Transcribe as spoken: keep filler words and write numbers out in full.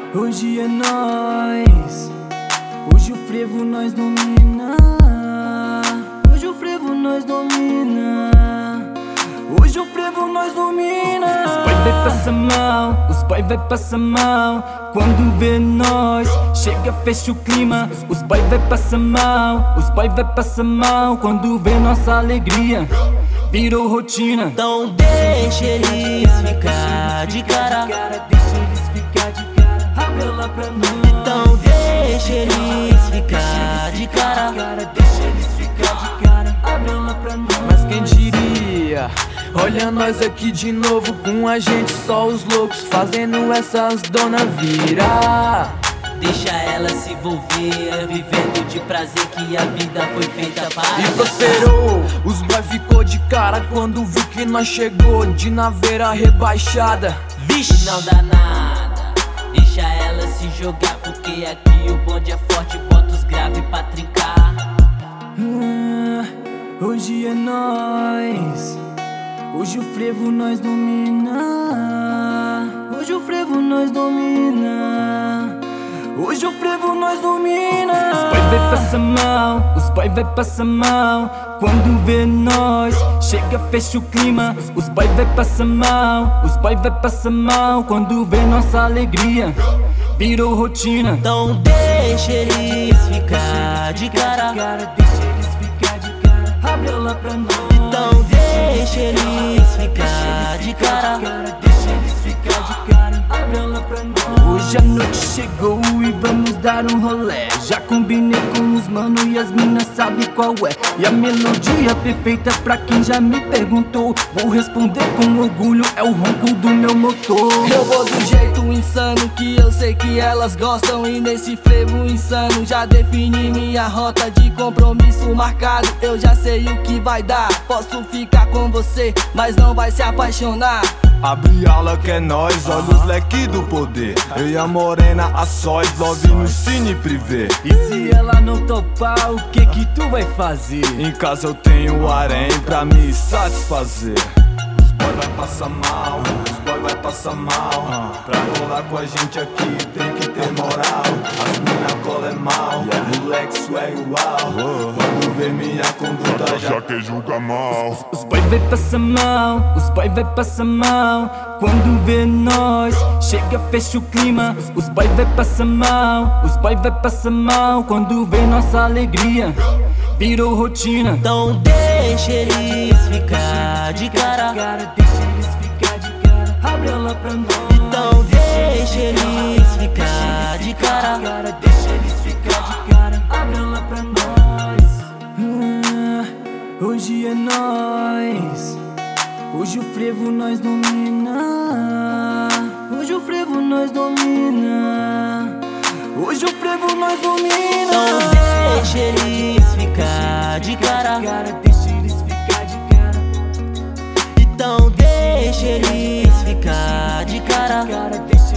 Hoje é nóis, hoje o frevo nós domina. Hoje o frevo nós domina. Hoje o frevo nós domina. Os pai vai passar mal, os pai vai passar mal. Quando vê nós, chega, fecha o clima. Os pai vai passar mal, os pai vai passar mal. Quando vê nossa alegria, virou rotina. Então deixa eles ficar de cara. Deixa eles ficar de cara. Revela pra nós. Então deixa eles ficar de cara. Deixa eles ficar de cara. Revela pra nós. Mas quem diria? Olha nós aqui de novo com a gente, só os loucos fazendo essas dona virar. Deixa ela se envolver, vivendo de prazer que a vida foi feita para. E prosperou, os boy ficou de cara quando viu que nós chegou de naveira rebaixada. Vixe, não dá nada, deixa ela se jogar, porque aqui o bonde é forte, bota os grave pra trincar. Ah, hoje é nóis, hoje o frevo nós domina. Hoje o frevo nós domina. Hoje o frevo nós domina. Os pai vai passar mal, os pai vai passar mal. Quando vê nós, chega, fecha o clima. Os pai vai passar mal, os pai vai passar mal. Quando vê nossa alegria, virou rotina. Então deixa eles ficar de cara. Deixa eles ficar de cara. Revela pra nós. Então deixa eles ficar de cara. Deixa eles ficar de cara. Revela pra nós. Hoje a noite chegou e vamos dar um rolé. Já combinei com os mano e as minas sabe qual é. E a melodia perfeita pra quem já me perguntou. Vou responder com orgulho, é o ronco do meu motor. Eu vou do jeito insano que eu sei que elas gostam. E nesse frevo insano já defini minha rota de compromisso marcado. Eu já sei o que vai dar. Posso ficar com você, mas não vai se apaixonar. Abre ala que é nós, olha os leque do poder. Eu e a morena, a sóis, love no cine privê. E se ela não topar, o que que tu vai fazer? Em casa eu tenho o harém pra me satisfazer. Os boy vai passar mal, os boy vai passar mal. Pra rolar com a gente aqui tem que ter moral. As mina cola é mal, e moleque swag uau. Quando vê minha conduta já que julga mal. Os pai vai passar mal, os pai vai passar mal. Quando vê nós, chega, fecha o clima. Os pai vai passar mal, os pai vai passar mal. Quando vê nossa alegria, virou rotina. Então deixa eles ficar de cara. Deixa eles ficar de cara. Revela pra nós. Então deixa eles ficar de cara. Deixa eles ficar de cara. Revela pra nós. Ah, hoje é nóis, hoje o frevo nós domina. Hoje o frevo nós domina. Hoje o frevo nós domina. Então deixa eles ficar de cara. Deixa eles ficar de cara. Então deixa eles ficar de cara. Deixa